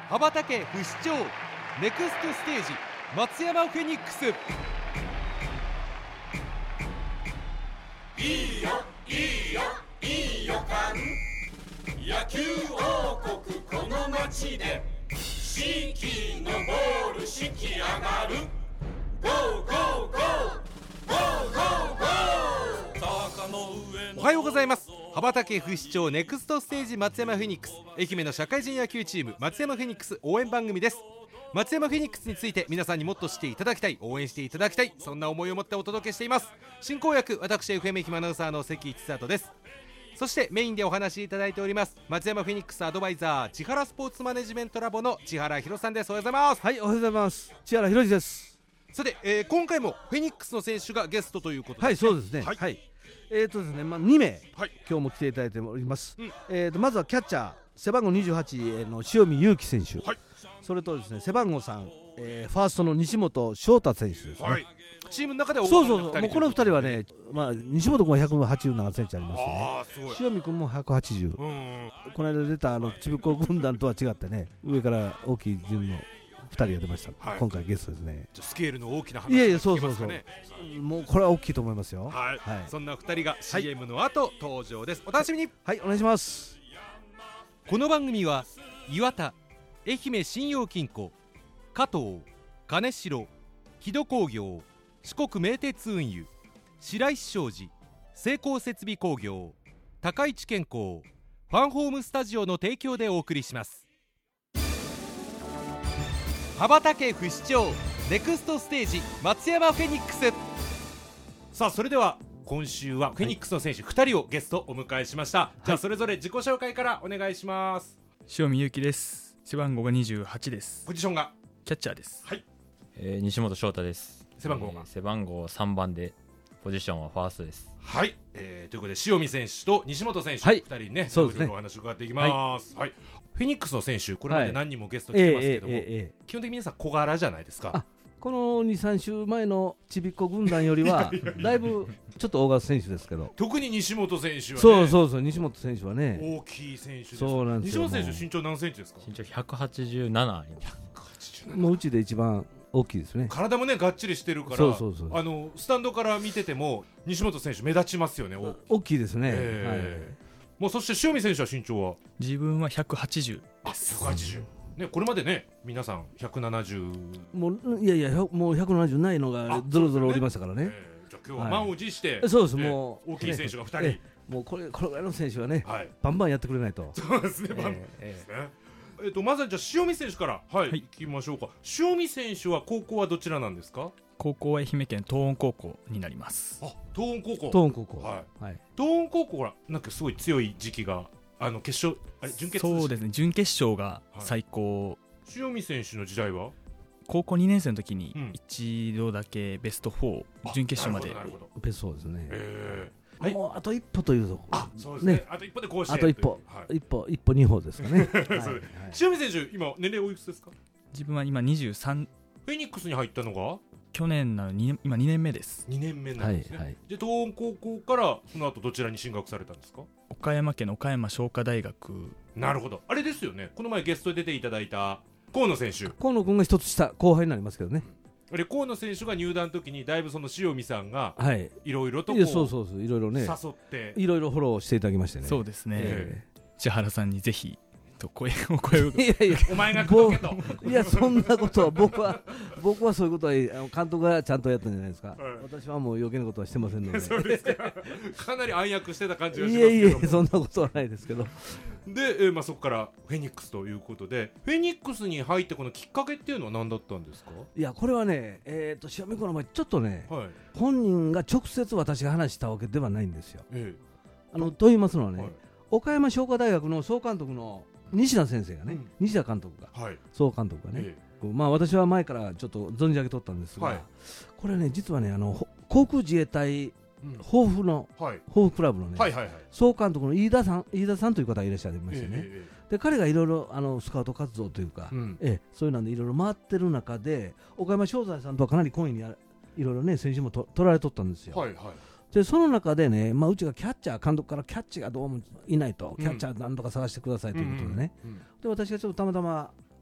羽ばたけ不死鳥ネクストステージ松山フェニックス。 いいよいいよいい予感、野球王国この街で四季のボール四季上がる、ゴーゴーゴーゴーゴーゴー、坂の上のおはようございます。羽ばたけ不死鳥ネクストステージ松山フェニックス、愛媛の社会人野球チーム松山フェニックス応援番組です。松山フェニックスについて皆さんにもっと知っていただきたい、応援していただきたい、そんな思いを持ってお届けしています。進行役私 FM 愛媛アナウンサーの関一里です。そしてメインでお話しいただいております松山フェニックスアドバイザー千原スポーツマネジメントラボの千原博さんです。おはようございます。 はい、おはようございます。千原博です。 さて、今回もフェニックスの選手がゲストということで、 はい、そうですね。はい。ですね、2名、 はい、 今日も来ていただいております。まずはキャッチャー背番号28の塩見祐希選手、はい、それとですね背番号3、ファーストの西本翔太選手ですね。はい、 チームの中ではそうもうこの2人はね、西本君は187センチありますね。塩見君も180、この間出たちびっこ軍団とは違ってね、上から大きい順の2人が出ました、はい、今回ゲストですね。 スケールの大きな話が聞けますかね。 そうもうこれは大きいと思いますよ。 はい、はい、そんな2人が CM の後、登場です。お楽しみに。 はい、お願いします。 この番組は岩田、愛媛信用金庫、加藤、金城、木戸工業、四国名鉄運輸、白石商事、成功設備工業、高市健康、ファンホームスタジオの提供でお送りします。羽ばたけ不死鳥ネクストステージ松山フェニックス。さあ、それでは今週はフェニックスの選手2人をゲストお迎えしました。はい、じゃあそれぞれ自己紹介からお願いします。 塩見祐希です。背番号が28です。 ポジションがキャッチャーです。 はい。 西本翔太です。 背番号が、 背番号3番でポジションはファーストです。 はい、ということで塩見選手と西本選手、はい、2人ね、そうですね、お話を伺っていきます。はい、はい、フェニックスの選手これまで何人もゲスト来てますけども、基本的に皆さん小柄じゃないですか。 この 2,3 週前のちびっこ軍団よりはだいぶちょっと大型選手ですけど、 特に西本選手はね、 そう西本選手はね大きい選手です。 そうなんですよ。 西本選手身長何センチですか？ 身長187あります。 187、もううちで一番大きいですね。 体もねがっちりしてるから、そうスタンドから見てても西本選手目立ちますよね。 大きいですね。はい、 もうそして塩見選手は身長は？ 自分は180です。 180ね、これまでね皆さん170、 もういやもう170ないのがぞろぞろおりましたからね。 じゃあ今日は満を持して、 そうです、もう大きい選手が2人、 もうこれぐらいの選手はね、バンバンやってくれないと。 そうですね、バンバンですね。まずはじゃあ塩見選手からいきましょうか。塩見選手は高校はどちらなんですか？ 高校は愛媛県東温高校になります。 東温高校。 東温高校、 はい、東温高校はなんかすごい強い時期が決勝、準決勝。 そうですね、準決勝が最高。 塩見選手の時代は高校2年生の時に一度だけベスト4、準決勝まで。 ベスト4ですね。もうあと一歩というところ。 そうですね、あと一歩で甲子園。 あと一歩2歩ですかね。 塩見選手今年齢おいくつですか？ 自分は今23。 フェニックスに入ったのが去年なのに今2年目です。 2年目なんですね。で東温高校からその後どちらに進学されたんですか？ 岡山県の岡山商科大学。 なるほど。あれですよね、この前ゲストで出ていただいた河野選手。 河野君が一つ下後輩になりますけどね。 河野選手が入団の時にだいぶその塩見さんがいろいろといろいろね誘っていろいろフォローしていただきましてね。 そうですね、千原さんにぜひと声をお前が届けと。 いやそんなことは僕はそういうことは監督がちゃんとやったんじゃないですか。私はもう余計なことはしてませんので。 そうですか。かなり暗躍してた感じがしますけども。 いやそんなことはないですけど。 で、そこからフェニックスということで、フェニックスに入ってこのきっかけっていうのは何だったんですか？ いやこれはね、塩見君の前ちょっとね、本人が直接私が話したわけではないんですよ。と言いますのはね、岡山商科大学の総監督の西田先生がね、西田監督が、総監督がね、私は前からちょっと存じ上げとったんですが、これね実はね航空自衛隊豊富クラブのね、総監督の飯田さんという方がいらっしゃいましてね、で彼がいろいろスカウト活動というか、そういうのでいろいろ回ってる中で岡山商材さんとはかなり懇意にいろいろね選手も取られとったんですよ。でその中でね、うちがキャッチャー監督からキャッチがどうもいないと、キャッチャー何とか探してくださいということでね、で私がちょっとたまたま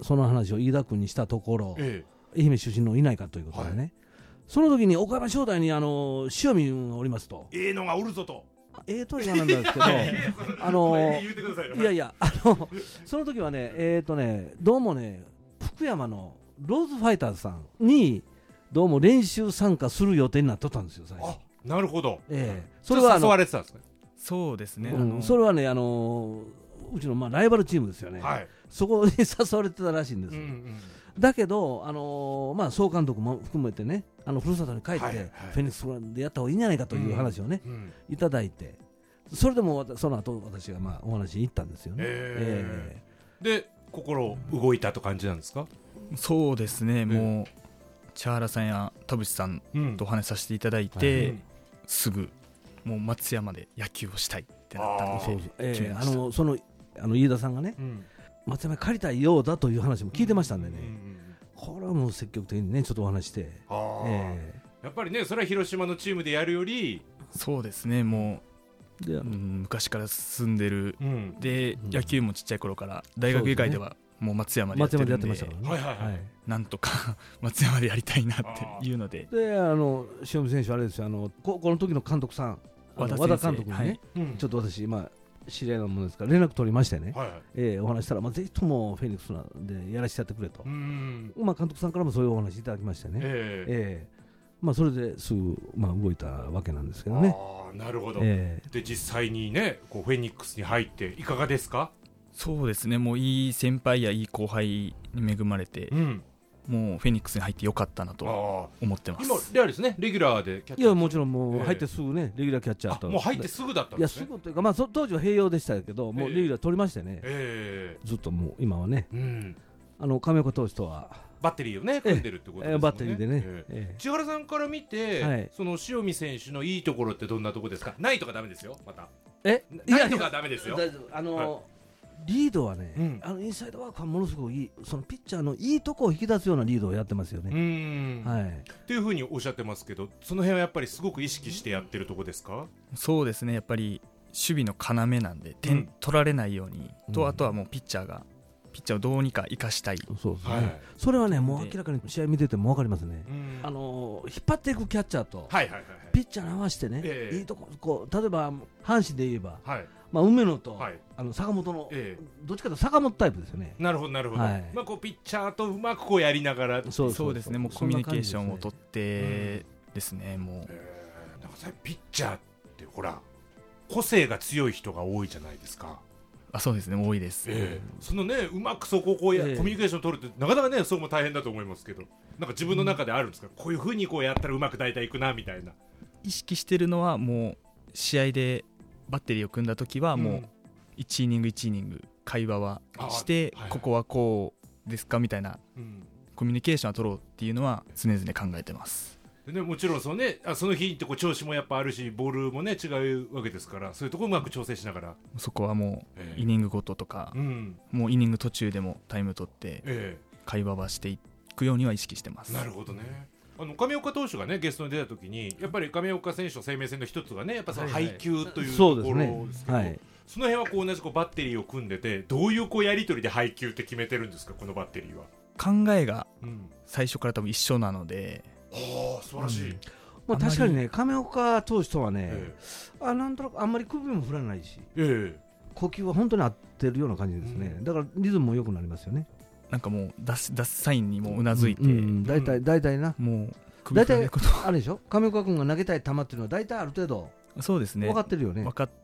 その話を飯田君にしたところ、愛媛出身のいないかということでね、その時に岡山商大に塩見がおりますと、 のがおるぞと、 とは言わなんですけどいやいやその時はねどうもね福山のローズファイターズさんにどうも練習参加する予定になっとったんですよ最初。 なるほど、 それは誘われてたんですね。 そうですね、 それはねうちのライバルチームですよね、そこに誘われてたらしいんです、だけど総監督も含めてねふるさとに帰って、フェニックスでやった方がいいんじゃないかという話をね、いただいて、それでもその後私がお話に行ったんですよね。 で心動いたと感じなんですか？ そうですね、もう千原さんや田淵さんとお話しさせていただいて、すぐもう松山で野球をしたいってなったので決めました。 その飯田さんがね、松山に借りたいようだという話も聞いてましたんでね、これはもう積極的にねちょっとお話して、 やっぱりねそれは広島のチームでやるより、 そうですね、もう昔から進んでる、で野球もちっちゃい頃から大学以外ではもう松山でやってるんで、 ましたからね、 なんとか松山でやりたいなっていうので、 塩見選手あれですよ、この時の監督さん和田監督にね、ちょっと私知り合いのものですから連絡取りましてね、お話したら、ぜひともフェニックスでやらせてやってくれと、監督さんからもそういうお話いただきましてね、それですぐ動いたわけなんですけどね。 なるほど、で実際にねフェニックスに入っていかがですか？ そうですね、もういい先輩やいい後輩に恵まれて、もうフェニックスに入ってよかったなと思ってます。 今レアですね、レギュラーでキャッチャー。 いやもちろんもう入ってすぐね、レギュラーキャッチャーと。 もう入ってすぐだったんですね。 いやすぐというか、当時は併用でしたけど、もうレギュラー取りましてね、ずっともう今はね、亀岡投手とはバッテリーをね組んでるってことですね。 バッテリーでね、 千原さんから見て、その塩見選手のいいところってどんなところですか？ないとかダメですよ、またないとかダメですよ。 リードはね、インサイドワークはものすごくいい、そのピッチャーのいいとこを引き出すようなリードをやってますよね。 っていうふうにおっしゃってますけど、その辺はやっぱりすごく意識してやってるとこですか？ そうですね、やっぱり守備の要なんで点取られないように、とあとはもうピッチャーをどうにか生かしたい。 それはねもう明らかに試合見てても分かりますね。引っ張っていくキャッチャーとピッチャーに合わせてね、いいとこ例えば阪神で言えば、梅野と坂本のどっちかというと坂本タイプですよね。 なるほどなるほど、ピッチャーとうまくやりながら、 そうですね、もうコミュニケーションを取ってですね、もうなんかピッチャーってほら個性が強い人が多いじゃないですか。 そうですね、多いです。 そのねうまくそこをコミュニケーション取るってなかなかねそこも大変だと思いますけど、なんか自分の中であるんですか？こういうふうにやったらうまく大体いくなみたいな。 意識してるのはもう試合でバッテリーを組んだ時はもう1イニング1イニング会話はして、ここはこうですかみたいなコミュニケーションを取ろうっていうのは常々考えてます。 でね、もちろんその日って調子もやっぱあるし、ボールもね違うわけですから、そういうところうまく調整しながら、 そこはもうイニングごととか、もうイニング途中でもタイム取って会話はしていくようには意識してます。 なるほどね。亀岡投手がねゲストに出た時に、やっぱり亀岡選手の生命線の一つがねやっぱその配球というところですけど、その辺は同じバッテリーを組んでて、どういうやり取りで配球って決めてるんですか？このバッテリーは考えが最初から多分一緒なので、 素晴らしい。 確かにね亀岡投手とはね、なんとなくあんまり首も振らないし、呼吸は本当に合ってるような感じですね。だからリズムも良くなりますよね。 なんかもう出すサインにもうなずいて、 大体な、 もう大体あれでしょ、亀岡君が投げたい球っていうのは大体ある程度そうですね、 分かってるよね。 分かって、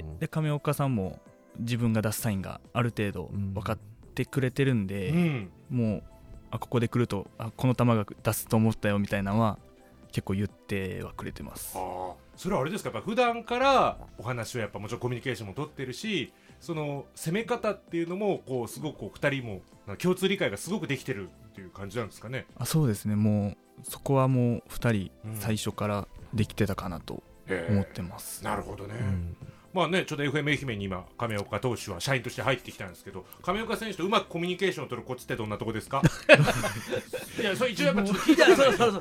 で亀岡さんも自分が出すサインがある程度分かってくれてるんで、もうここで来るとこの球が出すと思ったよみたいなのは結構言ってはくれてます。 それはあれですか、やっぱ普段からお話をやっぱもちろんコミュニケーションも取ってるし、その攻め方っていうのもすごく2人も共通理解がすごくできてるっていう感じなんですかね。 そうですね、もうそこはもう2人最初からできてたかなと思ってます。 なるほどね。ちょっと FM 愛媛に今亀岡投手は社員として入ってきたんですけど、亀岡選手とうまくコミュニケーションを取るコツってどんなとこですか？いやそれ一応やっぱちょっと聞いてください。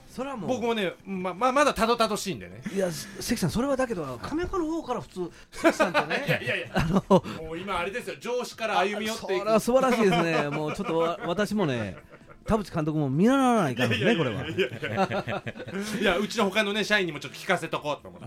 それはもう僕もねまだたどたどしいんでね。 いや関さんそれはだけど亀岡の方から普通関さんとねいやもう今あれですよ、上司から歩み寄っていく。 それは素晴らしいですね。もうちょっと私もね田淵監督も見習わないからねこれは。 いやうちの他のね社員にもちょっと聞かせとこうと思って。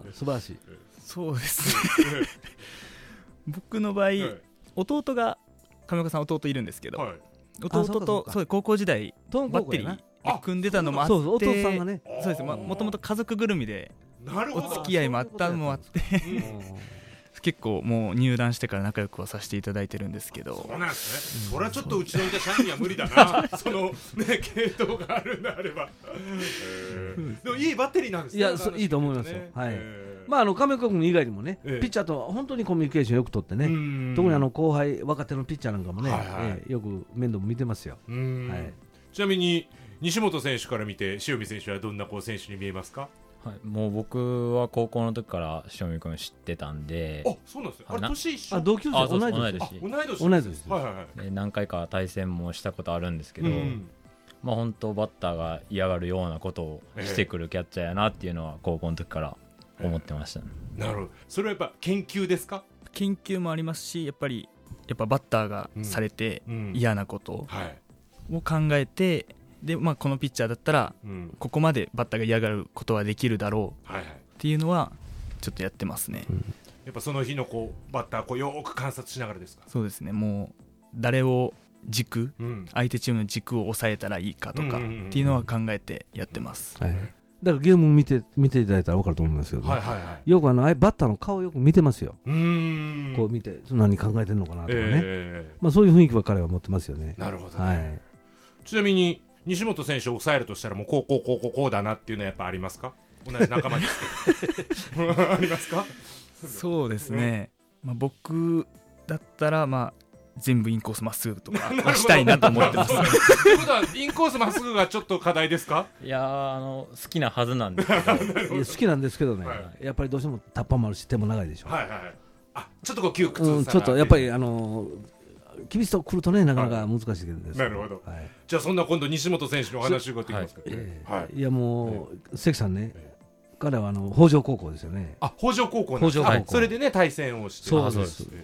素晴らしい。 そうですね僕の場合、弟が亀岡さん弟いるんですけど、弟とそう高校時代バッテリー組んでたのもあって、 そうお父さんがねそうです、もともと家族ぐるみでお付き合いもあったのもあって結構もう入団してから仲良くはさせていただいてるんですけど。 そうなんですね。それはちょっとうちのいた社員には無理だなそのね系統があるんであれば。でもいいバッテリーなんですね。 いやいいと思いますよ。はい。まあ亀岡君以外にもねピッチャーと本当にコミュニケーションよく取ってね、特に後輩若手のピッチャーなんかもねよく面倒見てますよ。 ちなみに西本選手から見て塩見選手はどんな選手に見えますか？ はい、もう僕は高校の時から塩見君知ってたんで。 あ、そうなんですね。あれ年一緒？ 同級生同い年。 同い年。 何回か対戦もしたことあるんですけど、まあ本当バッターが嫌がるようなことをしてくるキャッチャーやなっていうのは高校の時から思ってましたね。 なるほど。それはやっぱ研究ですか？ 研究もありますし、やっぱバッターがされて嫌なことを考えて、でこのピッチャーだったらここまでバッターが嫌がることはできるだろうっていうのはちょっとやってますね。 やっぱその日のバッターよく観察しながらですか？ そうですね。もう誰を軸、相手チームの軸を抑えたらいいかとかっていうのは考えてやってます。 だからゲーム見ていただいたら分かると思うんですけど、よくバッターの顔をよく見てますよ。こう見て何考えてるのかなとかね、そういう雰囲気は彼は持ってますよね。 なるほどね。ちなみに西本選手を抑えるとしたらもうこうだなっていうのはやっぱありますか？同じ仲間ですけどありますか？ そうですね、僕だったら全部インコースまっすぐとかしたいなと思ってますということはインコースまっすぐがちょっと課題ですか？ いや好きなはずなんですけど好きなんですけどね、やっぱりどうしてもタッパーもあるし手も長いでしょ。 ちょっと窮屈さちょっとやっぱり厳しいとこ来るとねなかなか難しいです。 なるほど。じゃあそんな今度西本選手のお話伺っていきますか？ いやもう関さんね、彼は北条高校ですよね。 北条高校なんですか？それでね対戦をして。 そうです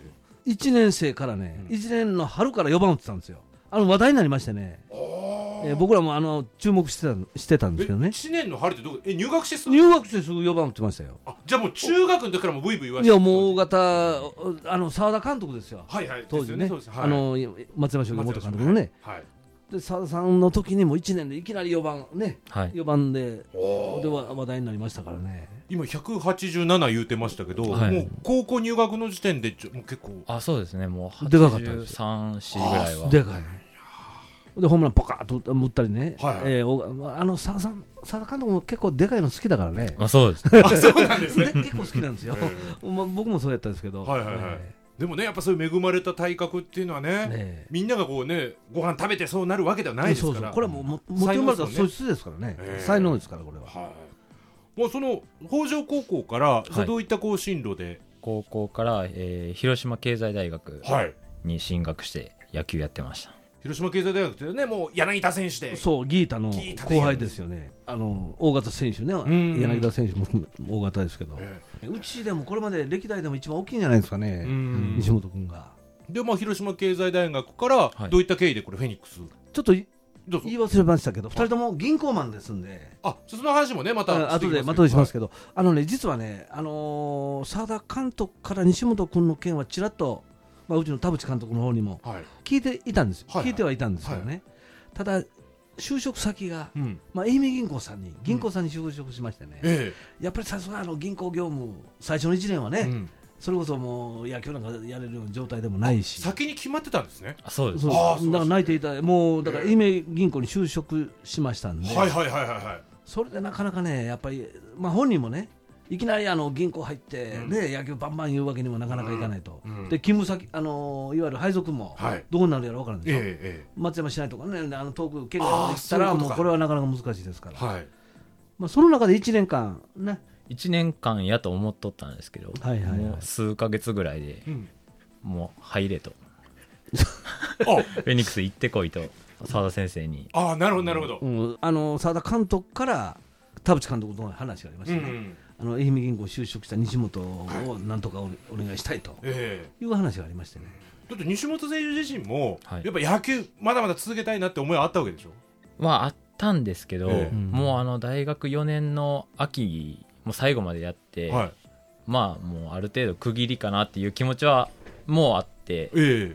。1年生からね、1年の春から4番打ってたんですよ。話題になりましてね、僕らも注目してたんですけどね。 1年の春ってどこ入学してすぐ 4番打ってましたよ。 じゃあもう中学の時からもブイブイ言わせて。 いやもう大型澤田監督ですよ。当時ね松山商業元監督のね。で澤田さんの時にも1年でいきなり4番ね、4番で話題になりましたからね。 今187言うてましたけど、もう高校入学の時点でもう結構そうですね、もうでかかったですよ。 83、4ぐらいはでかい。でホームランポカーッと打ったりね。澤田監督も結構でかいの好きだからね。 そうですそうなんですね。 結構好きなんですよ。僕もそうやったんですけど。でもねやっぱそういう恵まれた体格っていうのはね、みんながご飯食べてそうなるわけではないですから。 これはもう持って生まれた素質ですからね。才能ですからこれは。 もうその北条高校からどういった進路で？ 高校から広島経済大学に進学して野球やってました。 広島経済大学ってね、もう柳田選手で、 そうギータの後輩ですよね。大型選手ね、柳田選手も大型ですけど、うちでもこれまで歴代でも一番大きいんじゃないですかね、西本君が。 で広島経済大学からどういった経緯でこれフェニックスちょっと言い忘れましたけど、2人とも銀行マンですんで、 その話もねまた後でしますけど、実はね澤田監督から西本君の件はちらっとうちの田淵監督の方にも聞いていたんですよ。聞いてはいたんですけどね。ただ就職先が愛媛銀行さんに就職しましてね。やっぱりさすが銀行業務最初の1年はね、それこそもう野球なんかやれるような状態でもないし。 先に決まってたんですね。 そうです。 だから泣いていたもうだから愛媛銀行に就職しましたんで。それでなかなかねやっぱり本人もね。いきなり銀行入って野球バンバン言うわけにもなかなかいかないと。で勤務先いわゆる配属もどうなるやら分からんでしょ。松山市内とかね遠く県外に行ったらもうこれはなかなか難しいですから。その中で1年間ね。 1年間やと思っとったんですけど、もう数ヶ月ぐらいでもう入れとフェニックス行ってこいと澤田先生に。 ああ、なるほどなるほど。 澤田監督から田淵監督の話がありましてね、愛媛銀行就職した西本をなんとかお願いしたいという話がありましてね。 だって西本選手自身もやっぱ野球まだまだ続けたいなって思いはあったわけでしょ。 あったんですけど、もう大学4年の秋もう最後までやって、もうある程度区切りかなっていう気持ちはもうあって、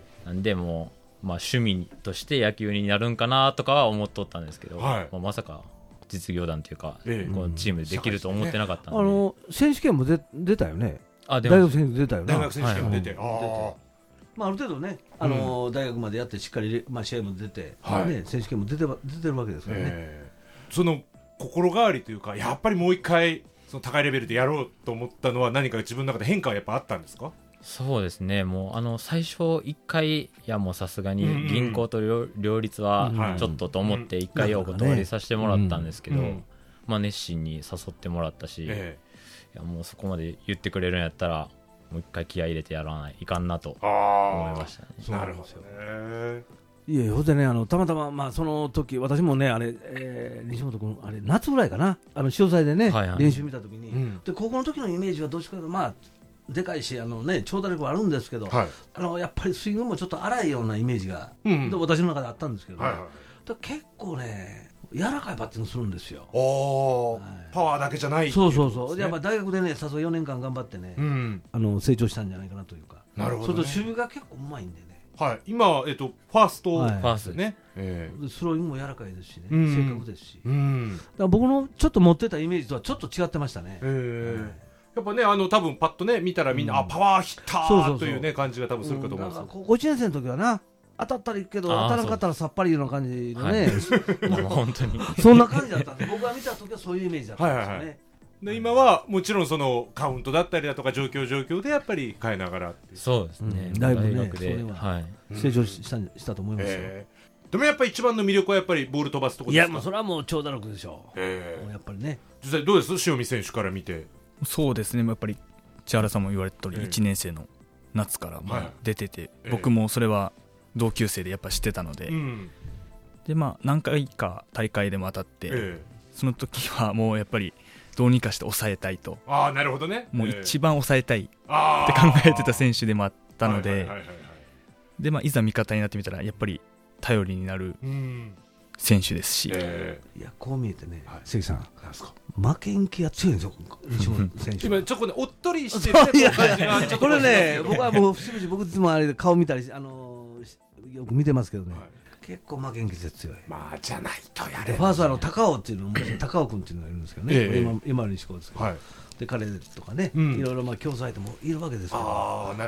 なんでもう、趣味として野球になるんかなとかは思っとったんですけど、まさか実業団というか、このチームでできると思ってなかったんで、 選手権も出たよね。大学選手出たよね。 大学選手権も出て、 ある程度ね、大学までやってしっかり、試合も出て、選手権も出てるわけですからね。 その心変わりというか、やっぱりもう一回その高いレベルでやろうと思ったのは何か自分の中で変化はやっぱあったんですか？ そうですね、もう最初1回、いやもうさすがに銀行と両立はちょっとと思って1回お断りさせてもらったんですけど、熱心に誘ってもらったし、いやもうそこまで言ってくれるんやったらもう1回気合い入れてやらないいかんなと思いましたね。 なるほどね。 いや、ほんでね、たまたま、その時私もね、西本君、夏ぐらいかな、潮騒でね、練習見た時に、で高校の時のイメージはどっちかというと、でかいし、長打力はあるんですけど、やっぱりスイングもちょっと荒いようなイメージが、私の中であったんですけど、結構ね、柔らかいバッティングするんですよ。 パワーだけじゃない。 そう、やっぱ大学でね、さすが4年間頑張ってね、成長したんじゃないかなというか。 なるほどね。 それと守備が結構うまいんでね。 今、ファーストですね。 スローイングも柔らかいですしね、正確ですし。だから僕のちょっと持ってたイメージとはちょっと違ってましたね。 やっぱね、多分パッとね見たらみんな、パワーヒッターというね感じが多分するかと思うんですよ。 高校1年生の時はな、当たったらいいけど当たらなかったらさっぱりいうような感じのね、 本当にそんな感じだったんで、僕が見た時はそういうイメージだったんですよね。 で今はもちろんそのカウントだったりだとか状況でやっぱり変えながらっていう。 そうですね、 だいぶね、 大学でそれは成長したと思いますよ。 でもやっぱり一番の魅力はやっぱりボール飛ばすところですか？ いや、もうそれはもう長打力でしょう。やっぱりね。 実際どうです？塩見選手から見て。 そうですね、やっぱり千原さんも言われた通り、1年生の夏から出てて、僕もそれは同級生でやっぱ知ってたので、で何回か大会でも当たって、その時はもうやっぱりどうにかして抑えたいと。 なるほどね。 もう一番抑えたいって考えてた選手でもあったので、でいざ味方になってみたらやっぱり頼りになる選手ですし、いや、こう見えてね、関さん、負けん気が強いんですよ、西本選手。 今ちょっとね、おっとりしてる。 これね、僕はもう節々、僕いつもあれで顔見たりよく見てますけどね、結構負けん気が強い。 じゃないとやれ。 ファースト高尾っていうのも、高尾君っていうのがいるんですけどね、今の西高ですけど、で彼とかね、いろいろ競争相手もいるわけですから、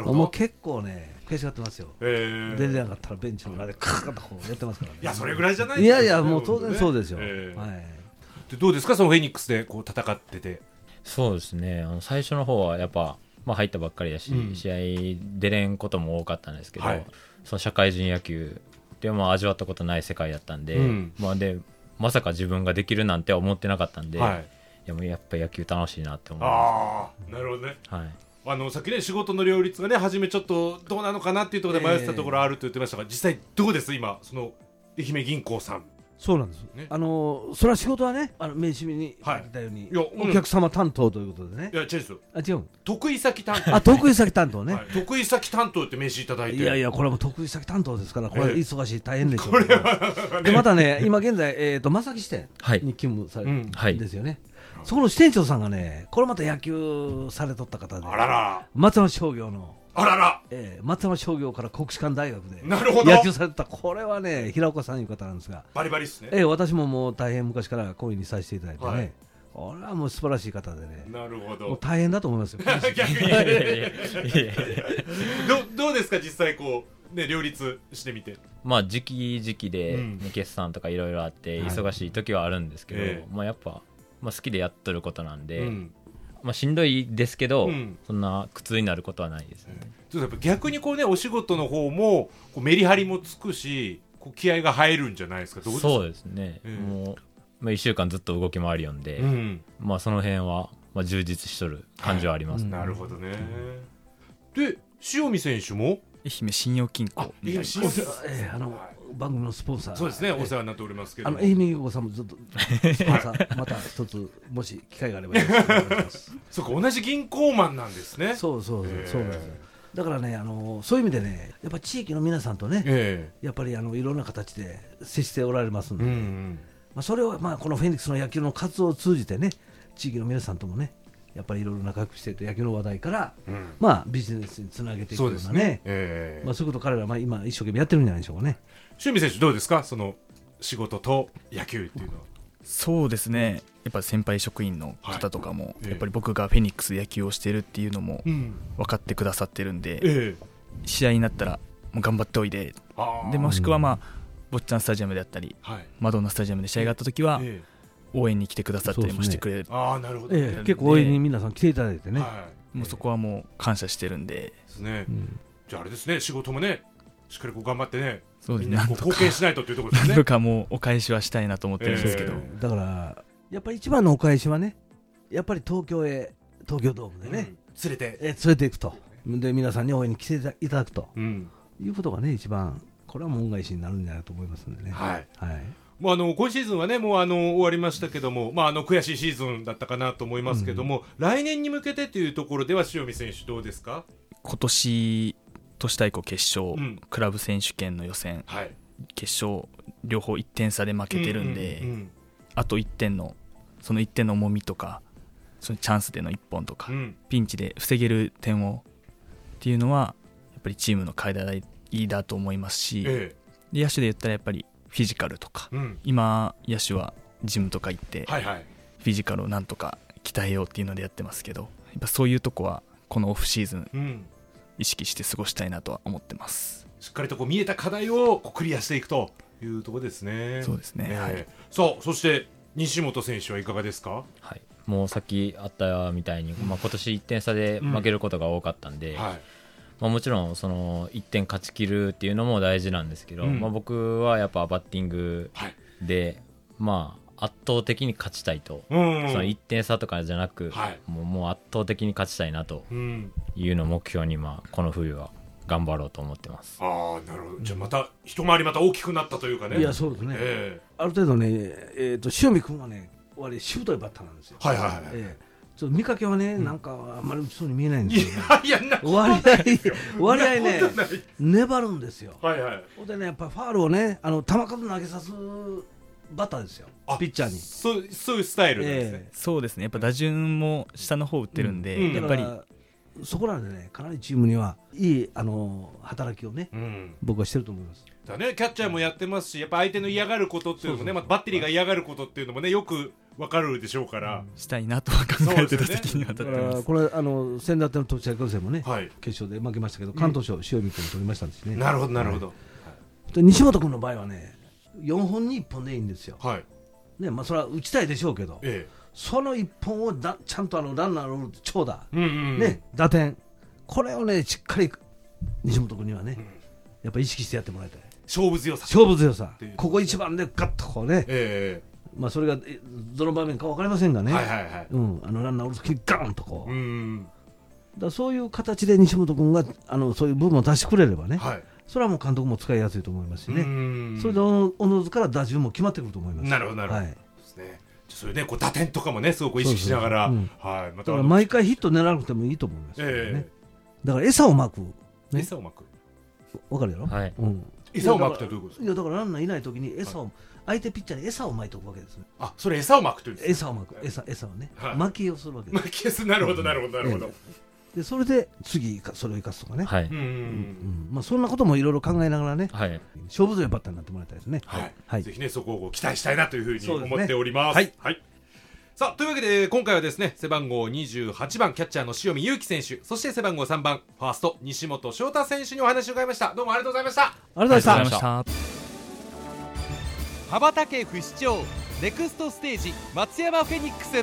もう結構ね、悔しがってますよ。出てなかったらベンチの裏でカーッとこうやってますからね。 いや、それぐらいじゃないいやいや、もう当然そうですよ。 でどうですか、そのフェニックスでこう戦ってて。 そうですね、最初の方はやっぱ、入ったばっかりだし、試合出れんことも多かったんですけど、その社会人野球で味わったことない世界だったんで、まさか自分ができるなんて思ってなかったんで、いやもうやっぱ野球楽しいなって思います。なるほどね。さっきね、仕事の両立がね、初めちょっとどうなのかなっていうところで迷ってたところあると言ってましたが、実際どうです？今その愛媛銀行さん。 そうなんです、それは仕事はね、名刺に書いたように、お客様担当ということでね。 いや、違うんですよ。 違う。 得意先担当。 得意先担当ね。 得意先担当って名刺いただいて。 いやいや、これも得意先担当ですから、これ忙しい、大変でしょう。でまたね、今現在正木支店に勤務されるんですよね。そこの支店長さんがね、これまた野球されとった方で、松山商業の。松山商業から国士舘大学で野球された、これはね、平岡さんいう方なんですが、 バリバリですね。 私ももう大変昔から講演にさせていただいてね、これはもう素晴らしい方でね。 なるほど。 もう大変だと思いますよ。 逆に。どうですか、実際こうね、両立してみて。 時期で決算とかいろいろあって忙しい時はあるんですけど、やっぱ好きでやっとることなんで。しんどいですけど、そんな苦痛になることはないですね。 やっぱ逆にこうね、お仕事の方もこうメリハリもつくし、こう気合が入るんじゃないですか。どうですか？ そうですね、もう1週間ずっと動き回りよんで、その辺は充実しとる感じはあります。 なるほどね。で、塩見選手も愛媛信用金庫、 番組のスポンサー、 そうですね、お世話になっておりますけど、 愛媛優子さんもずっとスポンサーまた一つもし機会があればよろしくお願いしますそうか、同じ銀行マンなんですね。 そうそうなんですよ。だからね、そういう意味でね、やっぱり地域の皆さんとね、やっぱりいろんな形で接しておられますので、それをこのフェニックスの野球の活動を通じてね、地域の皆さんともね、やっぱりいろいろ仲良くしていて、野球の話題から、ビジネスにつなげていくようなね、そういうこと彼らは今一生懸命やってるんじゃないでしょうかね。 塩見選手どうですか、その仕事と野球っていうのは。 そうですね、やっぱ先輩職員の方とかも、やっぱり僕がフェニックスで野球をしてるっていうのも分かってくださってるんで、試合になったらもう頑張っておいで、でもしくは坊ちゃんスタジアムであったり、マドンナスタジアムで試合があった時は応援に来てくださったりもしてくれる。 なるほど、 結構応援に皆さん来ていただいてね、 もうそこはもう感謝してるんで。 じゃああれですね、仕事もねしっかり頑張ってね、 そうですね、 貢献しないとっていうところですね。 なんとかもうお返しはしたいなと思ってるんですけど、 だからやっぱり一番のお返しはね、やっぱり東京ドームでね、 連れていくと、で皆さんに応援に来ていただくと、いうことがね一番、これはもう恩返しになるんじゃないかと思いますんでね。 もう今シーズンはねもう終わりましたけども、悔しいシーズンだったかなと思いますけども、来年に向けてというところでは塩見選手どうですか。 今年都市対抗決勝、クラブ選手権の予選、決勝両方1点差で負けてるんで、あと1点のその1点の重みとか、そのチャンスでの1本とか、ピンチで防げる点をっていうのはやっぱりチームの課題だと思いますし、で野手で言ったらやっぱりフィジカルとか、今野手はジムとか行って、フィジカルをなんとか鍛えようっていうのでやってますけど、やっぱそういうとこはこのオフシーズン、意識して過ごしたいなとは思ってます。 しっかりと見えた課題をクリアしていくというところですね。 そうですね、 そして西本選手はいかがですか。 もうさっきあったみたいに、今年1点差で負けることが多かったんで、もちろんその1点勝ち切るっていうのも大事なんですけど、僕はやっぱバッティングで、圧倒的に勝ちたいと、その1点差とかじゃなく、もう圧倒的に勝ちたいなというのを目標に、この冬は頑張ろうと思ってます。 なるほど。じゃあまた一回り大きくなったというかね。 いやそうですね、ある程度ね、塩見君はねしぶといバッターなんですよ。ちょっと見かけはね、なんかあんまり打ちそうに見えないんですけど、割合ね粘るんですよ。でね、やっぱりファールをね、球数投げさすバッターですよ、ピッチャーに。 そういうスタイルなんですね。 そうですね、やっぱ打順も下の方打ってるんで、やっぱりそこらでね、かなりチームにはいい働きをね、僕はしてると思います。 だね、キャッチャーもやってますし、やっぱ相手の嫌がることっていうのもね、バッテリーが嫌がることっていうのもね、よく分かるでしょうから、 したいなとは考えてた時には当たってます。 これ先だっての都市対抗戦もね、決勝で負けましたけど、関東賞塩見君取りましたんですね。 なるほどなるほど。 西本君の場合はね、4本に1本でいいんですよ。それは打ちたいでしょうけど、その1本をちゃんとランナーの長打、打点、これをねしっかり西本君にはね、やっぱり意識してやってもらいたい。 勝負強さ、 ここ一番でガッとこうね、それがどの場面か分かりませんがね、ランナーを時にガーンとこう、だそういう形で西本君がそういう部分を出してくれればね、それはもう監督も使いやすいと思いますしね、それでおのずから打順も決まってくると思います。 なるほどなるほど、それね、打点とかもねすごく意識しながら、 だから毎回ヒット狙わなくてもいいと思いますね。だから餌をまく、 餌をまく、 分かるやろ。 餌をまくってどういうことですか。 いやだからランナーいないときに相手ピッチャーに餌をまいておくわけですね。 それ餌をまくというんですか。 餌をまく、餌をね、まきをするわけです。 まきをする、なるほどなるほどなるほど。 でそれで次それを生かすとかね、そんなこともいろいろ考えながらね、勝負強いバッターになってもらいたいですね。 ぜひねそこを期待したいなというふうに思っております。さあというわけで今回はですね、背番号28番キャッチャーの塩見裕樹選手、そして背番号3番ファースト西本翔太選手にお話を伺いました。どうもありがとうございました。 ありがとうございました。 羽ばたけ不死鳥ネクストステージ松山フェニックス。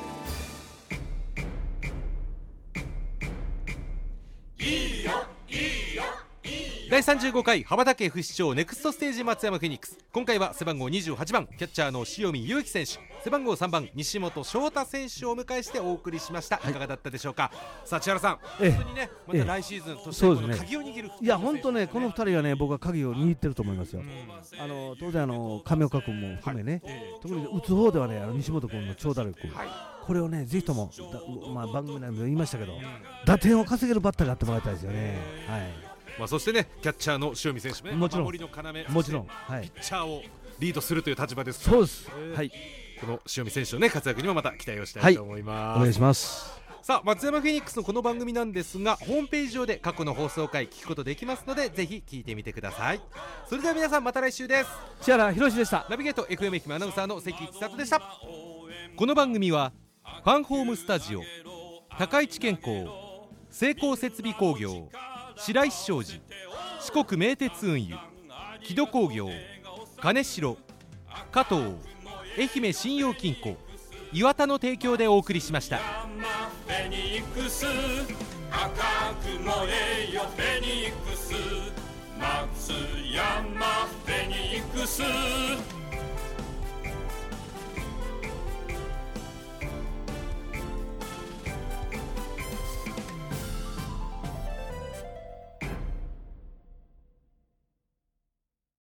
いいよいいよいいよ。 第35回羽ばたけ不死鳥ネクストステージ松山フェニックス、今回は背番号28番キャッチャーの塩見祐希選手、背番号3番西本翔太選手をお迎えしてお送りしました。いかがだったでしょうか。さあ千原さん、本当にねまた来シーズンとしてこの鍵を握る、 いや本当ねこの2人はね僕は鍵を握ってると思いますよ。当然亀岡君も含めね、特に打つ方ではね西本君の長打力、これをねぜひとも番組内でも言いましたけど、打点を稼げるバッターになってもらいたいですよね。 そしてねキャッチャーの塩見選手もね、 もちろん守りの要、 もちろん、 ピッチャーをリードするという立場です。 そうです、 この塩見選手のね活躍にもまた期待をしたいと思います。 お願いします。 さあ松山フェニックスのこの番組なんですが、ホームページ上で過去の放送回聞くことできますのでぜひ聞いてみてください。それでは皆さんまた来週です。 千原博でした。 ナビゲート FM 愛媛アナウンサーの関千里でした。この番組はファンホームスタジオ、高市健康、成功設備工業、白石商事、四国名鉄運輸、木戸工業、金城、加藤、愛媛信用金庫、岩田の提供でお送りしました。 フェニックス赤く燃えよフェニックス